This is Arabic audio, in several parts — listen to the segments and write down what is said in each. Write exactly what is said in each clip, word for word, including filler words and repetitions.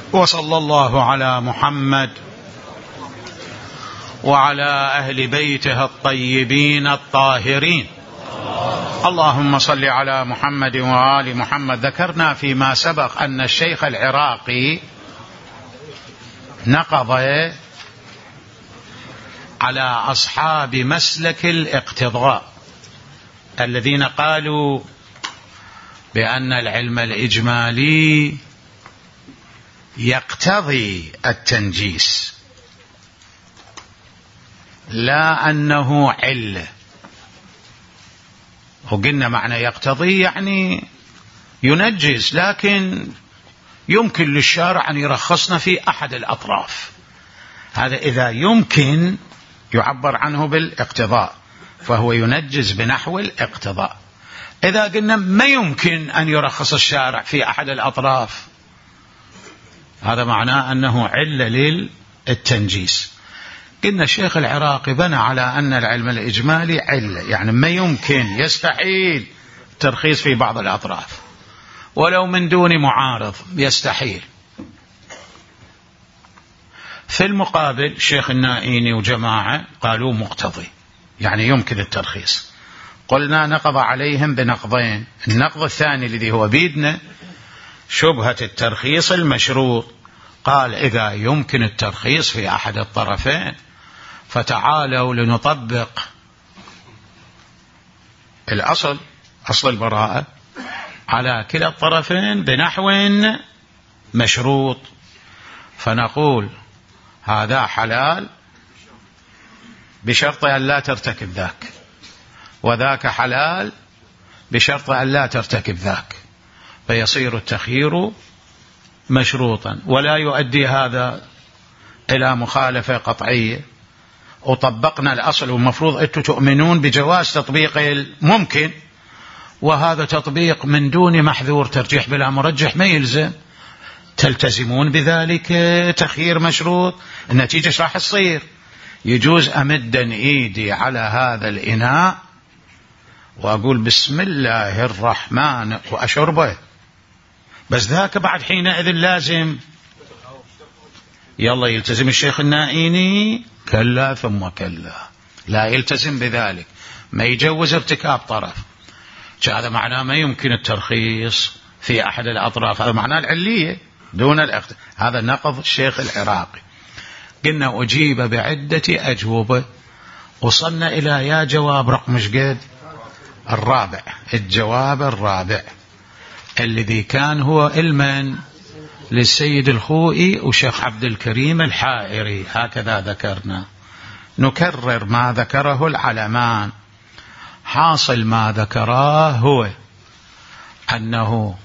وصلى الله على محمد وعلى أهل بيته الطيبين الطاهرين. اللهم صل على محمد وآل محمد. ذكرنا فيما سبق أن الشيخ العراقي نقض على أصحاب مسلك الاقتضاء الذين قالوا بأن العلم الإجمالي يقتضي التنجيس لا أنه علة. وقلنا معنى يقتضي يعني ينجس، لكن يمكن للشارع أن يرخصنا في أحد الأطراف. هذا إذا يمكن يعبر عنه بالاقتضاء فهو ينجز بنحو الاقتضاء. إذا قلنا ما يمكن أن يرخص الشارع في أحد الأطراف هذا معناه أنه علة للتنجيس. قلنا الشيخ العراقي بنى على أن العلم الإجمالي علة، يعني ما يمكن يستحيل الترخيص في بعض الأطراف ولو من دون معارض، يستحيل. في المقابل الشيخ النائيني وجماعة قالوا مقتضي، يعني يمكن الترخيص. قلنا نقض عليهم بنقضين. النقض الثاني الذي هو بيدنا شبهة الترخيص المشروط، قال إذا يمكن الترخيص في أحد الطرفين فتعالوا لنطبق الأصل، أصل البراءة، على كلا الطرفين بنحو مشروط، فنقول هذا حلال بشرط أن لا ترتكب ذاك، وذاك حلال بشرط أن لا ترتكب ذاك، فيصير التخيير مشروطا ولا يؤدي هذا إلى مخالفة قطعية. وطبقنا الأصل، ومفروض أنتم تؤمنون بجواز تطبيق الممكن، وهذا تطبيق من دون محذور، ترجيح بلا مرجح ما يلزم، تلتزمون بذلك تخيير مشروط. النتيجة راح تصير يجوز أمدا إيدي على هذا الإناء وأقول بسم الله الرحمن وأشربه، بس ذاك بعد حينئذ لازم يلا يلتزم الشيخ النائيني كلا ثم كلا، لا يلتزم بذلك، ما يجوز ارتكاب طرف. هذا معناه ما يمكن الترخيص في أحد الأطراف، هذا معناه العلية دون الأخذ. هذا نقض الشيخ العراقي. قلنا أجيب بعدة أجوبة، وصلنا إلى يا جواب رقم مش قد الرابع، الجواب الرابع الذي كان هو علما للسيد الخوئي وشيخ عبد الكريم الحائري. هكذا ذكرنا، نكرر ما ذكره العلمان. حاصل ما ذكراه هو أنه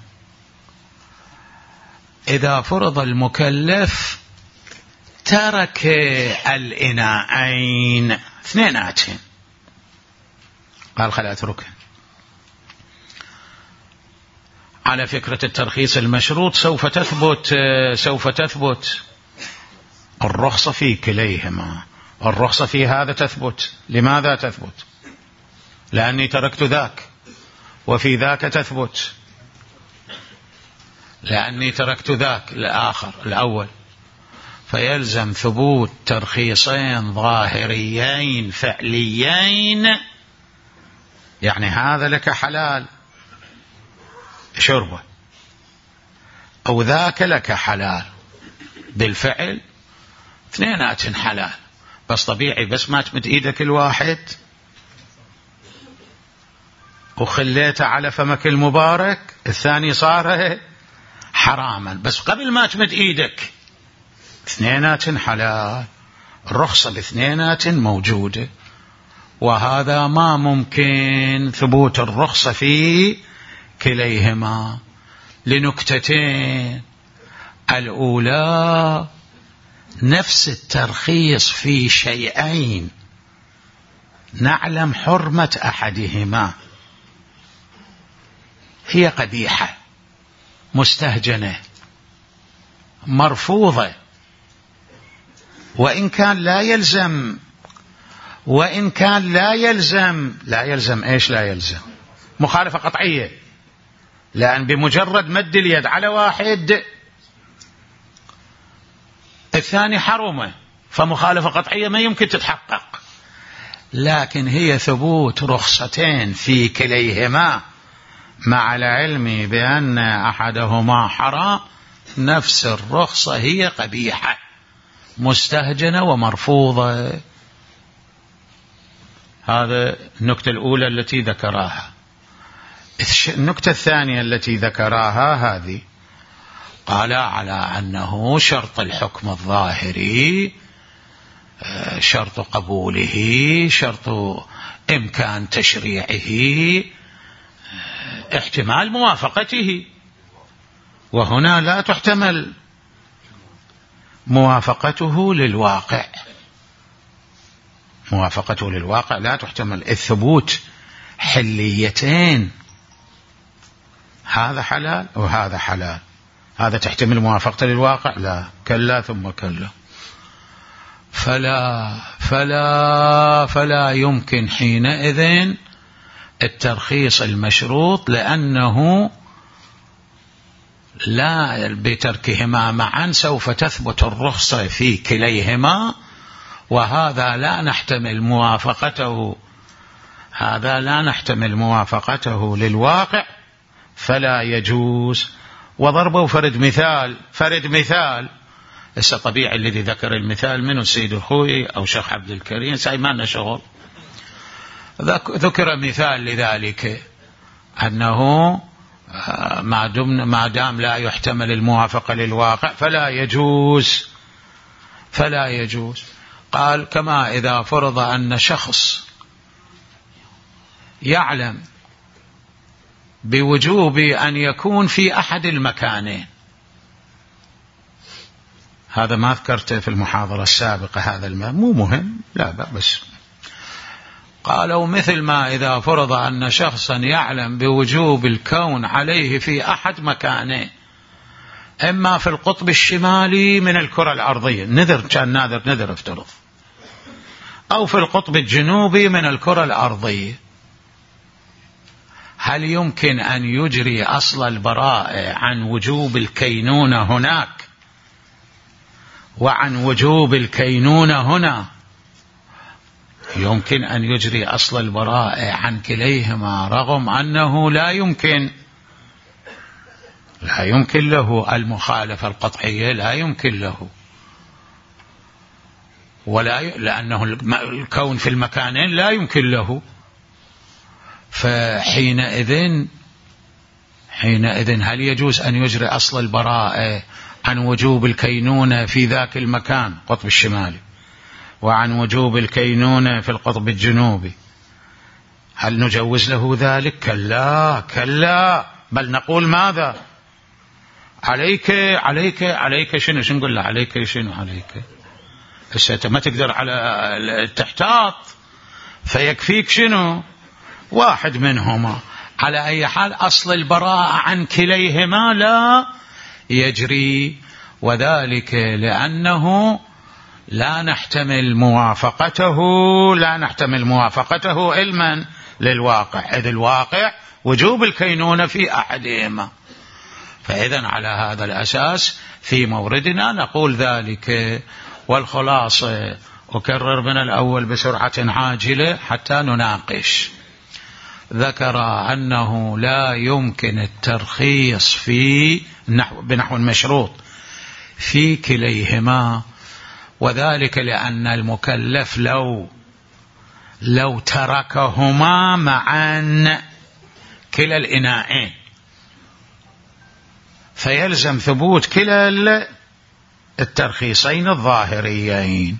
إذا فرض المكلف ترك الإناءين اثنيناتهم، قال خلا أتركه، على فكرة الترخيص المشروط سوف تثبت سوف تثبت الرخصة في كليهما، الرخصة في هذا تثبت. لماذا تثبت؟ لأني تركت ذاك، وفي ذاك تثبت لأني تركت ذاك الآخر الأول، فيلزم ثبوت ترخيصين ظاهريين فعليين، يعني هذا لك حلال شربه، أو ذاك لك حلال بالفعل، اثنينات حلال، بس طبيعي بس ما تمد إيدك الواحد وخليته على فمك المبارك الثاني صار حراما، بس قبل ما تمد إيدك اثنينات حلال، الرخصة باثنينات موجودة. وهذا ما ممكن ثبوت الرخصة في كليهما لنكتتين. الأولى نفس الترخيص في شيئين نعلم حرمة أحدهما هي قبيحة مستهجنة مرفوضة، وإن كان لا يلزم وإن كان لا يلزم لا يلزم إيش لا يلزم مخالفة قطعية، لأن بمجرد مد اليد على واحد الثاني حرمه، فمخالفة قطعية ما يمكن تتحقق. لكن هي ثبوت رخصتين في كليهما مع العلم بأن أحدهما حرام، نفس الرخصة هي قبيحة مستهجنة ومرفوضة. هذا النكتة الأولى التي ذكراها. النكتة الثانية التي ذكراها هذه، قال على أنه شرط الحكم الظاهري، شرط قبوله، شرط إمكان تشريعه، احتمال موافقته، وهنا لا تحتمل موافقته للواقع، موافقته للواقع لا تحتمل. الثبوت حليتين، هذا حلال وهذا حلال، هذا تحتمل موافقته للواقع؟ لا، كلا ثم كلا. فلا فلا فلا يمكن حينئذ الترخيص المشروط، لأنه لا بتركهما معا سوف تثبت الرخصة في كليهما، وهذا لا نحتمل موافقته، هذا لا نحتمل موافقته للواقع، فلا يجوز. وضربوا فرد مثال، فرد مثال هسه طبيعي الذي ذكر المثال منه السيد الخوئي أو شيخ عبد الكريم، ساي ما لنا شغل. ذكر مثال لذلك أنه ما دام ما دام لا يحتمل الموافقة للواقع فلا يجوز، فلا يجوز. قال كما إذا فرض أن شخص يعلم بوجوب أن يكون في أحد المكانين، هذا ما ذكرته في المحاضرة السابقة، هذا الماء مو مهم، لا بس قالوا مثل ما إذا فرض أن شخصا يعلم بوجوب الكون عليه في أحد مكانين، إما في القطب الشمالي من الكرة الأرضية، نذر كان ناذر نذر افترض، أو في القطب الجنوبي من الكرة الأرضية، هل يمكن أن يجري أصل البراءة عن وجوب الكينونة هناك وعن وجوب الكينونة هنا؟ يمكن أن يجري أصل البراءة عن كليهما، رغم أنه لا يمكن لا يمكن له المخالفة القطعية، لا يمكن له، ولا ي... لأنه الكون في المكانين لا يمكن له. فحينئذ حينئذ هل يجوز أن يجري أصل البراءة عن وجوب الكينونة في ذاك المكان القطب الشمالي وعن وجوب الكينونة في القطب الجنوبي؟ هل نجوز له ذلك؟ كلا كلا، بل نقول ماذا؟ عليك عليك عليك شنو شنو نقول له؟ عليك شنو عليك؟ هسه ما تقدر على التحتاط، فيكفيك شنو؟ واحد منهما. على أي حال أصل البراءة عن كليهما لا يجري، وذلك لأنه لا نحتمل موافقته لا نحتمل موافقته علما للواقع، إذ الواقع وجوب الكينونة في أحدهما. فإذن على هذا الأساس في موردنا نقول ذلك. والخلاصة أكرر من الأول بسرعة عاجلة حتى نناقش. ذكر أنه لا يمكن الترخيص في نحو بنحو المشروط في كليهما، وذلك لأن المكلف لو لو تركهما معا كلا الإناءين فيلزم ثبوت كلا الترخيصين الظاهريين،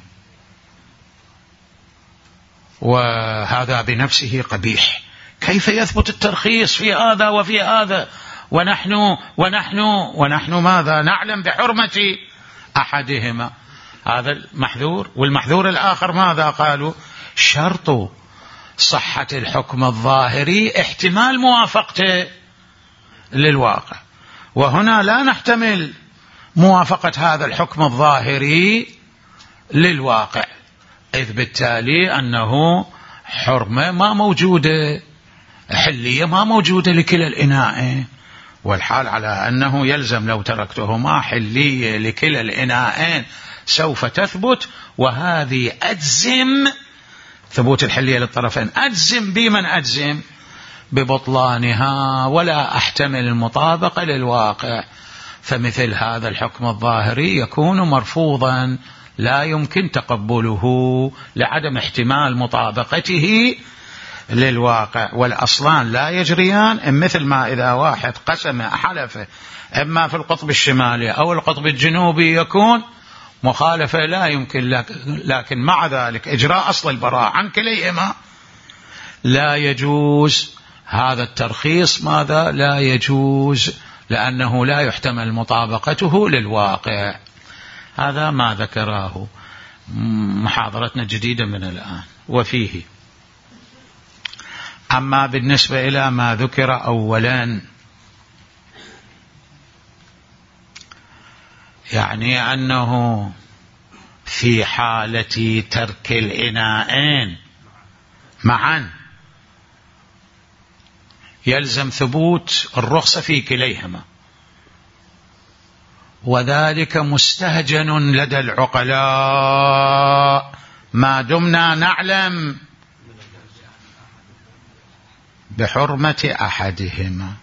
وهذا بنفسه قبيح. كيف يثبت الترخيص في هذا وفي هذا ونحن ونحن ونحن ماذا نعلم بحرمة أحدهما؟ هذا المحذور. والمحذور الآخر ماذا قالوا؟ شرط صحة الحكم الظاهري احتمال موافقته للواقع، وهنا لا نحتمل موافقة هذا الحكم الظاهري للواقع، إذ بالتالي أنه حرمة ما موجودة، حلية ما موجودة لكلا الإناء، والحال على أنه يلزم لو تركتهما حلية لكلا الإناءين سوف تثبت، وهذه أجزم ثبوت الحلية للطرفين، أجزم بمن أجزم ببطلانها، ولا أحتمل المطابقة للواقع. فمثل هذا الحكم الظاهري يكون مرفوضا، لا يمكن تقبله لعدم احتمال مطابقته للواقع. والأصلان لا يجريان، مثل ما إذا واحد قسم حلف إما في القطب الشمالي أو القطب الجنوبي يكون مخالفة لا يمكن، لكن مع ذلك إجراء أصل البراءة عن كليهما لا يجوز. هذا الترخيص ماذا لا يجوز؟ لأنه لا يحتمل مطابقته للواقع. هذا ما ذكراه محاضرتنا الجديدة من الآن. وفيه أما بالنسبة إلى ما ذكر أولا، يعني أنه في حالة ترك الإناءين معا يلزم ثبوت الرخصة في كليهما، وذلك مستهجن لدى العقلاء ما دمنا نعلم بحرمة أحدهما.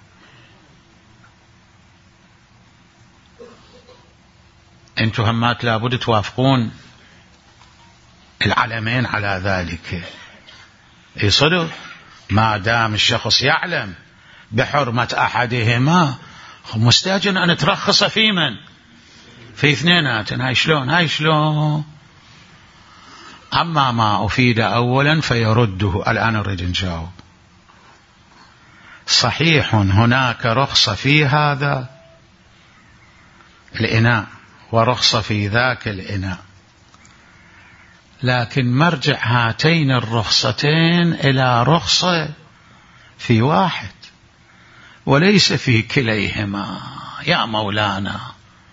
انتم همات لابد توافقون العلمين على ذلك. اي صدق، ما دام الشخص يعلم بحرمة أحدهما مستهجن أن ترخص في من؟ في اثنينات. هاي شلون هاي شلون؟ أما ما أفيد أولا فيرده. الآن نريد نجاوب. صحيح هناك رخصة في هذا الإناء ورخصة في ذاك الإناء، لكن مرجع هاتين الرخصتين إلى رخصة في واحد وليس في كليهما يا مولانا.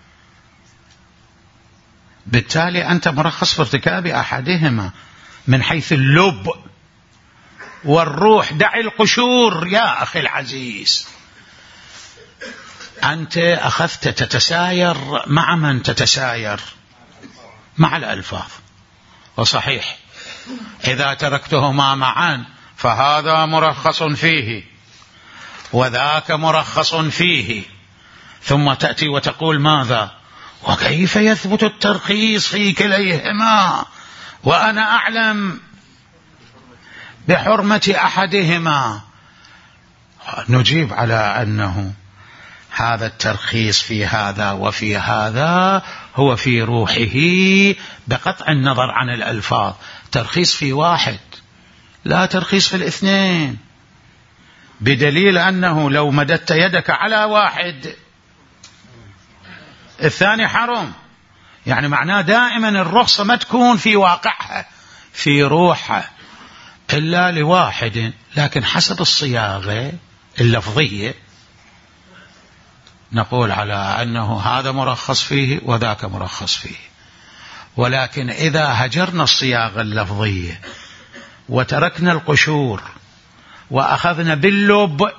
بالتالي أنت مرخص في ارتكاب أحدهما من حيث اللب والروح. دع القشور يا أخي العزيز. أنت أخذت تتساير مع من تتساير؟ مع الألفاظ. وصحيح إذا تركتهما معا فهذا مرخص فيه وذاك مرخص فيه، ثم تأتي وتقول ماذا؟ وكيف يثبت الترخيص في كليهما وأنا أعلم بحرمة أحدهما؟ نجيب على أنه هذا الترخيص في هذا وفي هذا هو في روحه بقطع النظر عن الألفاظ ترخيص في واحد، لا ترخيص في الاثنين، بدليل أنه لو مددت يدك على واحد الثاني حرم. يعني معناه دائما الرخصة ما تكون في واقعها في روحها إلا لواحد، لكن حسب الصياغة اللفظية نقول على أنه هذا مرخص فيه وذاك مرخص فيه. ولكن إذا هجرنا الصياغة اللفظية وتركنا القشور وأخذنا باللب،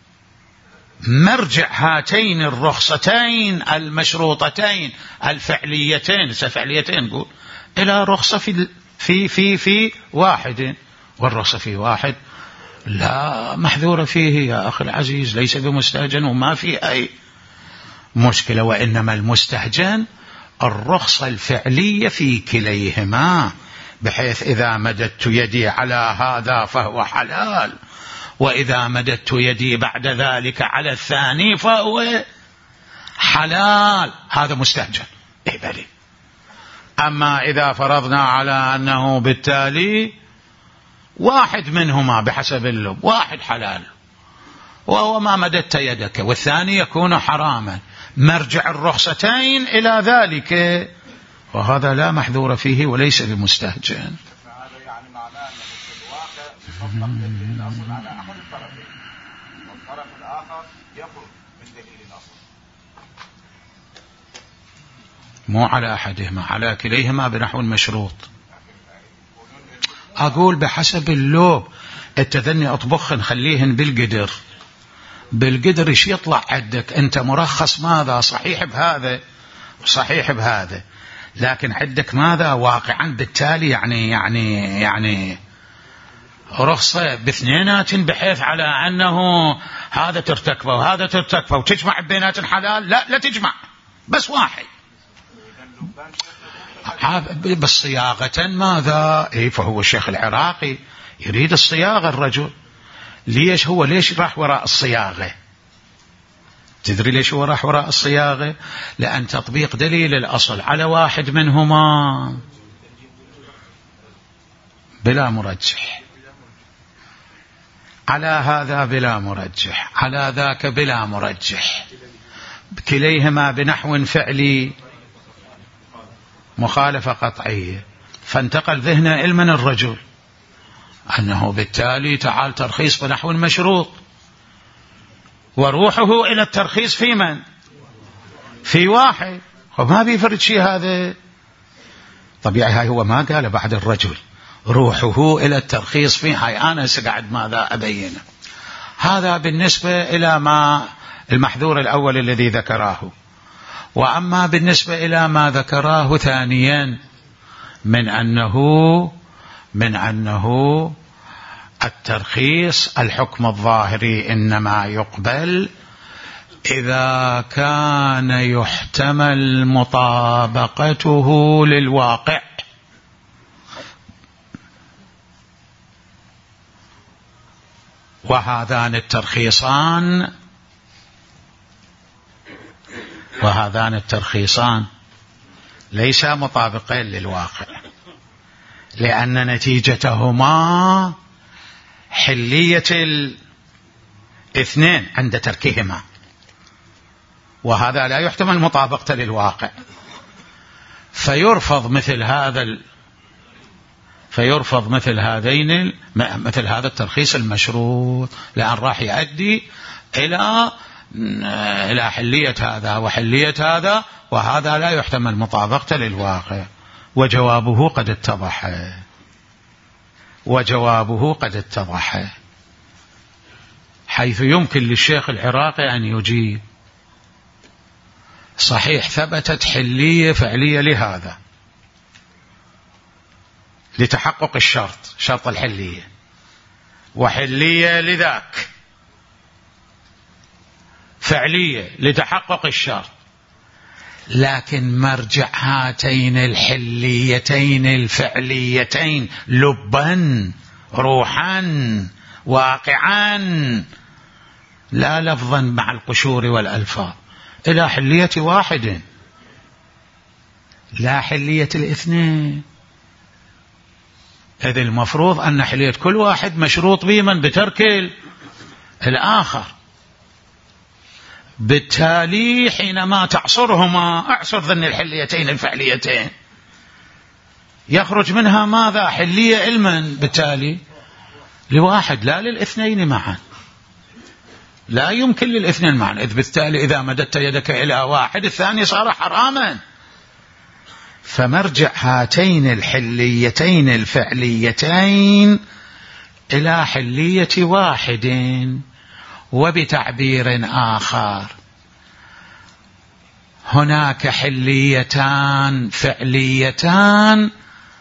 مرجع هاتين الرخصتين المشروطتين الفعليتين الفعليتين نقول إلى رخصة في في في في واحد، والرخصة في واحد لا محذور فيه يا أخي العزيز، ليس بمستهجن وما في أي مشكلة. وإنما المستهجن الرخصة الفعلية في كليهما، بحيث إذا مددت يدي على هذا فهو حلال، وإذا مددت يدي بعد ذلك على الثاني فهو حلال. هذا مستهجن إيه بلي. أما إذا فرضنا على أنه بالتالي واحد منهما بحسب اللب واحد حلال وهو ما مددت يدك، والثاني يكون حراما، مرجع الرخصتين إلى ذلك، وهذا لا محذور فيه وليس بمستهجن. هذا يعني معناه أن في الواقع يطلق الأصل على أحد الطرفين والطرف الآخر يخرج من دليل الأصل، مو على أحدهما، على كليهما بنحو المشروط. أقول بحسب اللوب، التذني أطبخن خليهن بالقدر، بالقدر ايش يطلع عندك أنت مرخص ماذا صحيح بهذا وصحيح بهذا، لكن عندك ماذا واقعا، بالتالي يعني يعني يعني رخصة باثنينات بحيث على أنه هذا ترتكبه وهذا ترتكبه وتجمع بينات حلال. لا لا تجمع، بس واحد بس صياغة ماذا. إيه فهو الشيخ العراقي يريد الصياغة الرجل. ليش هو ليش راح وراء الصياغة؟ تدري ليش هو راح وراء الصياغة؟ لأن تطبيق دليل الأصل على واحد منهما بلا مرجح، على هذا بلا مرجح، على ذاك بلا مرجح، كليهما بنحو فعلي مخالفة قطعية، فانتقل ذهنه علما الرجل أنه بالتالي تعال ترخيص بنحو مشروط، وروحه إلى الترخيص في من؟ في واحد. وما بيفرد شيء هذا طبيعي. هاي هو ما قال بعد الرجل روحه إلى الترخيص في هاي. أنا سقعد ماذا أبينه. هذا بالنسبة إلى ما المحذور الأول الذي ذكراه. وأما بالنسبة إلى ما ذكراه ثانيا من أنه من أنه الترخيص الحكم الظاهري إنما يقبل إذا كان يحتمل مطابقته للواقع، وهذان الترخيصان وهذان الترخيصان ليس مطابقين للواقع، لأن نتيجتهما حلية الاثنين عند تركهما، وهذا لا يحتمل مطابقته للواقع، فيرفض مثل هذا ال... فيرفض مثل هذين مثل هذا الترخيص المشروط، لأن راح يؤدي إلى إلى حلية هذا وحلية هذا، وهذا لا يحتمل مطابقته للواقع. وجوابه قد اتضح وجوابه قد اتضح حيث يمكن للشيخ العراقي أن يجيب صحيح ثبتت حلية فعلية لهذا لتحقق الشرط شرط الحلية، وحلية لذاك فعلية لتحقق الشرط، لكن مرجع هاتين الحليتين الفعليتين لبا روحا واقعا لا لفظا مع القشور والألفاظ إلى حلية واحد لا حلية الاثنين. إذ المفروض أن حلية كل واحد مشروط بمن بترك الآخر. بالتالي حينما تعصرهما اعصر ذن الحليتين الفعليتين يخرج منها ماذا؟ حلية علما بالتالي لواحد لا للاثنين معا، لا يمكن للاثنين معا، إذ بالتالي إذا مددت يدك إلى واحد الثاني صار حراما. فمرجع هاتين الحليتين الفعليتين إلى حلية واحد. وبتعبير آخر هناك حليتان فعليتان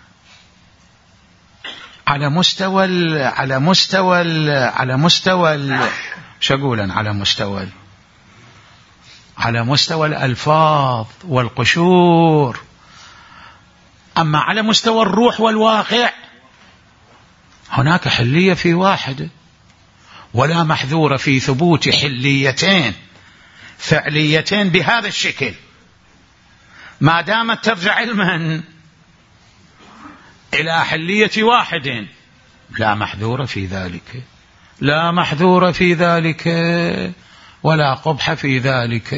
على مستوى ال على مستوى ال على مستوى ال شو أقولا على مستوى على مستوى الألفاظ والقشور. أما على مستوى الروح والواقع هناك حلية في واحد، ولا محذور في ثبوت حليتين فعليتين بهذا الشكل ما دامت ترجع علما إلى حلية واحد. لا محذور في ذلك، لا محذور في ذلك ولا قبح في ذلك.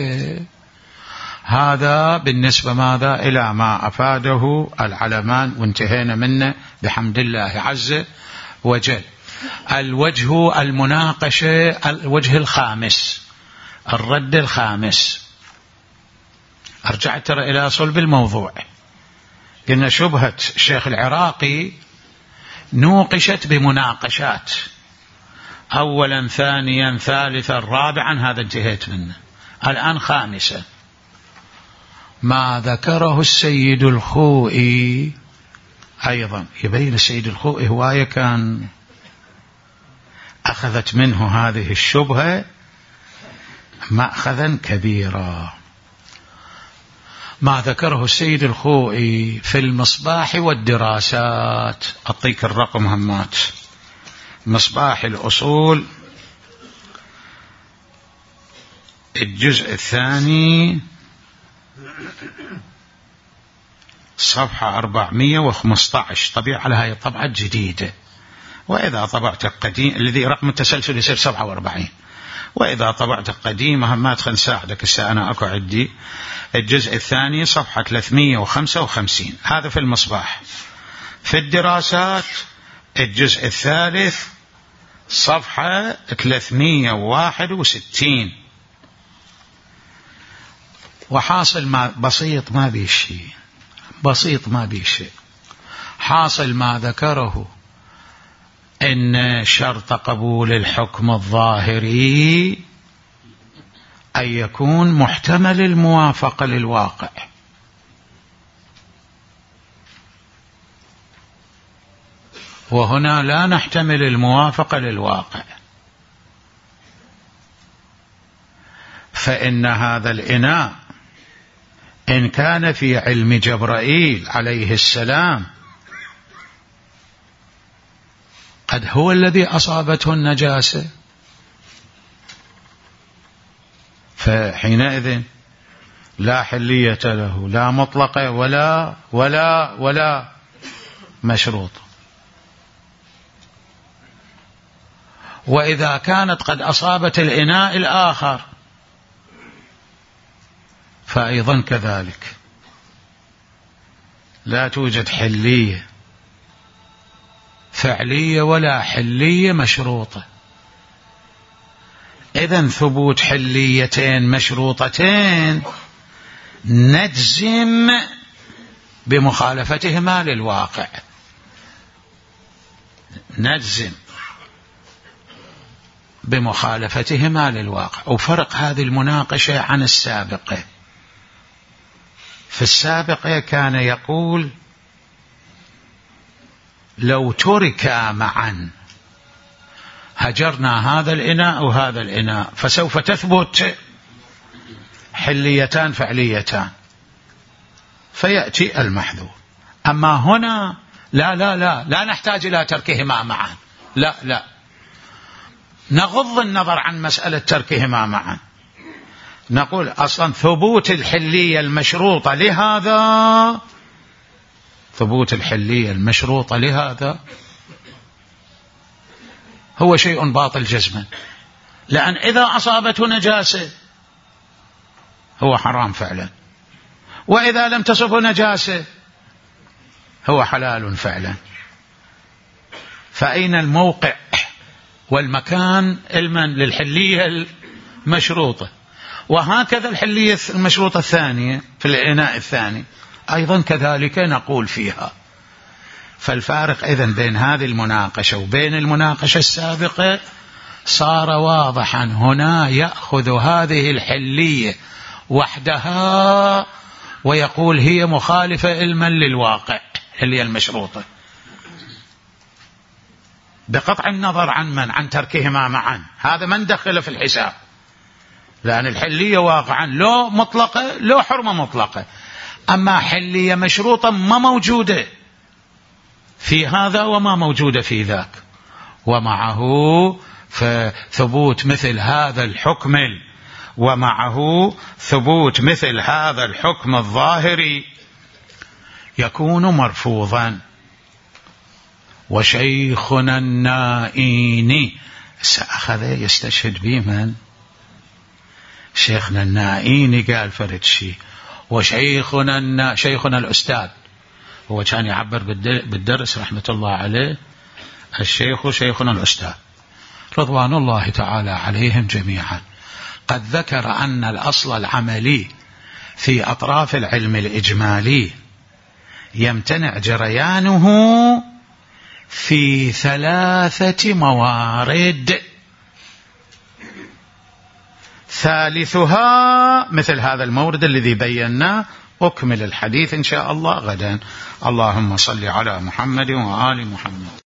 هذا بالنسبة ماذا إلى ما أفاده العلمان، وانتهينا منه بحمد الله عز وجل. الوجه المناقشة، الوجه الخامس، الرد الخامس. أرجعت ترى إلى صلب الموضوع. قلنا شبهة الشيخ العراقي نوقشت بمناقشات، أولا ثانيا ثالثا رابعا، هذا انتهيت منه. الآن خامسا، ما ذكره السيد الخوئي أيضا يبين السيد الخوئي هواية كان أخذت منه هذه الشبهة مأخذا كبيرا. ما ذكره السيد الخوئي في المصباح والدراسات، أعطيك الرقم همات، مصباح الأصول الجزء الثاني صفحة أربعمائة وخمسة عشر، طبيعة على هاي الطبعة الجديدة، وإذا طبعت القديم الذي رقم التسلسل يصير سبعة وأربعين، وإذا طبعت القديمة ما تخل نساعدك الساعة أنا أكو عندي الجزء الثاني صفحة ثلاثمائة وخمسة وخمسين، هذا في المصباح. في الدراسات الجزء الثالث صفحة ثلاثمائة وواحد وستين. وحاصل ما بسيط ما بيه شيء، بسيط ما بيه شيء، حاصل ما ذكره إن شرط قبول الحكم الظاهري أن يكون محتمل الموافقة للواقع، وهنا لا نحتمل الموافقة للواقع، فإن هذا الإناء إن كان في علم جبرائيل عليه السلام قد هو الذي أصابته النجاسة، فحينئذ لا حلية له، لا مطلقة ولا ولا ولا مشروط. وإذا كانت قد أصابت الإناء الآخر فأيضا كذلك لا توجد حلية فعلية ولا حلية مشروطة. إذن ثبوت حليتين مشروطتين نجزم بمخالفتهما للواقع، نجزم بمخالفتهما للواقع. وفرق هذه المناقشة عن السابقة، في السابقة كان يقول لو تركا معا هجرنا هذا الإناء وهذا الإناء فسوف تثبت حليتان فعليتان فيأتي المحذور. أما هنا لا لا لا لا نحتاج إلى تركهما معا، لا لا نغض النظر عن مسألة تركهما معا، نقول أصلا ثبوت الحلية المشروطة لهذا، ثبوت الحلية المشروطة لهذا هو شيء باطل جزما، لأن إذا أصابته نجاسة هو حرام فعلا، وإذا لم تصبه نجاسة هو حلال فعلا. فأين الموقع والمكان المن للحلية المشروطة؟ وهكذا الحلية المشروطة الثانية في الإناء الثاني أيضا كذلك نقول فيها. فالفارق إذن بين هذه المناقشة وبين المناقشة السابقة صار واضحا، هنا يأخذ هذه الحلية وحدها ويقول هي مخالفة علما للواقع اللي هي المشروطة، بقطع النظر عن من عن تركهما معا، هذا من دخل في الحساب، لأن الحلية واقعا لو مطلقة لو حرمة مطلقة، أما حلية مشروطة ما موجودة في هذا وما موجودة في ذاك، ومعه فثبوت مثل هذا الحكم ومعه ثبوت مثل هذا الحكم الظاهري يكون مرفوضا. وشيخنا النائيني سأخذ يستشهد به من؟ شيخنا النائيني قال فرد شيء، وشيخنا النا... شيخنا الأستاذ هو كان يعبر بالدرس رحمة الله عليه الشيخ شيخنا الأستاذ رضوان الله تعالى عليهم جميعا قد ذكر أن الأصل العملي في أطراف العلم الإجمالي يمتنع جريانه في ثلاثة موارد. ثالثها مثل هذا المورد الذي بيناه. أكمل الحديث إن شاء الله غدا. اللهم صل على محمد وآل محمد.